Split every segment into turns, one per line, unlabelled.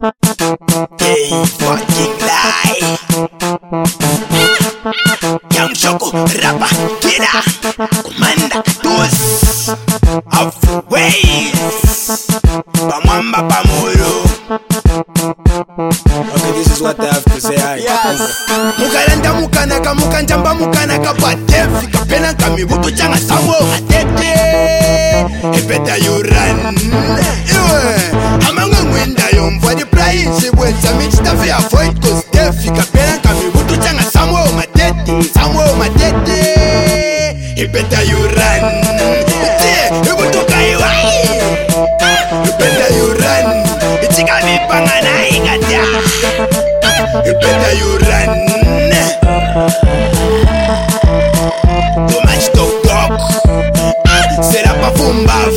They fucking lie. Young Shoko, rapper, killer, commander, dos, halfways, Bamwamba Pamuro.
Okay, this is what I have to say.
Yes. Mukalanda mukanaka mukanjamba mukanaka patefi kapena kamibuto changa sambo atete. Better you run. Amanga mwenda yomva the price wenza michita fi avoid cause defi kapena kamibuto changa sambo matete sambo matete. Better you run. Ibuto kaiwa. Better you run. Ichika mipangana ingata. Better you run. Too much talk. Será pa fumbaf.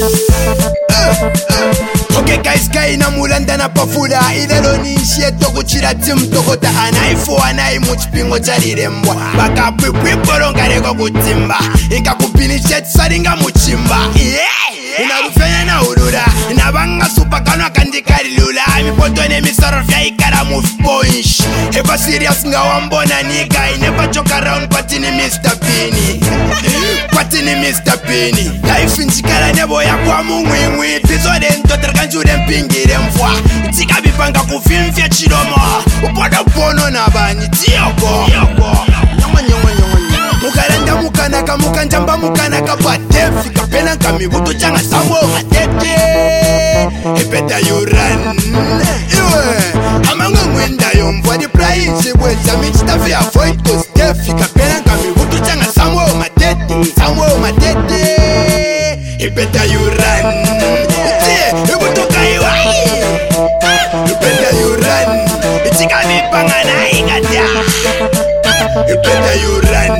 Okay guys, na mulanda na pafula idelo nishe toko chira tim toko ta anaifo anai muchipingo charirembwa baka pwipwipolonga reko kutimba ikakupinishe tsaringa muchimba inarufenya na urura inabanga supa kanwa kandikarilula mipoto ne misaro fya ikara move punch ever serious nga wambona nika inever joke around patini Mr. Pini patini Mr. Pini life njikala nebo ya kwa mungwingwi tizode ntoterkanjure mpingire mfwa itika bipanga kufimfya chiromo upoda pono na banyi tiyoko mukalanda mukanaka mukanjamba mukanaka patefi kapena kamibuto changa sambo atete. Better you run. Amanga mwenda yomva the price wenza michita fi avoid cause defi kapena kamibuto changa sambo matete sambo matete. Better you run. Ibuto kaiwa. Better you run. Ichika mipangana ingata. Better you run.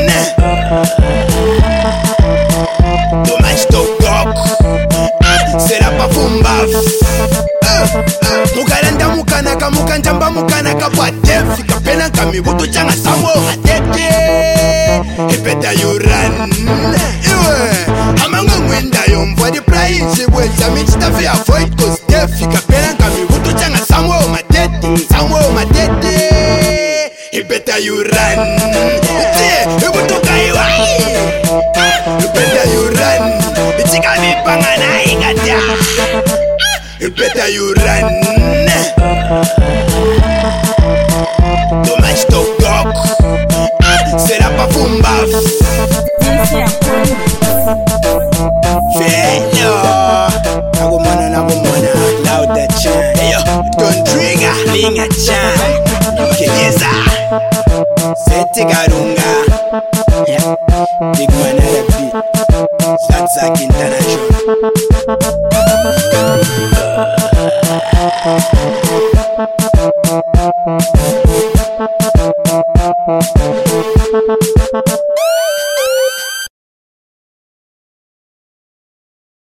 Too much talk. Será pa fumbaf. Mukalanda mukanaka mukanjamba mukanaka patefi kapena kamibuto changa sambo atete. Better you run. Amanga mwenda yomva the price wenza michita fi avoid cause defi kapena kamibuto changa sambo matete sambo matete. Better you run. Ibuto kaiwa. Better you run. Ichika mipangana ingata. Better you run. Too much talk. Será pa fumbaf. Fellow Nagumana Lauda Chan. Yo, don't trigger Linga Chan. Kegeza Sete Garunga. Big man at a beat. Zak International.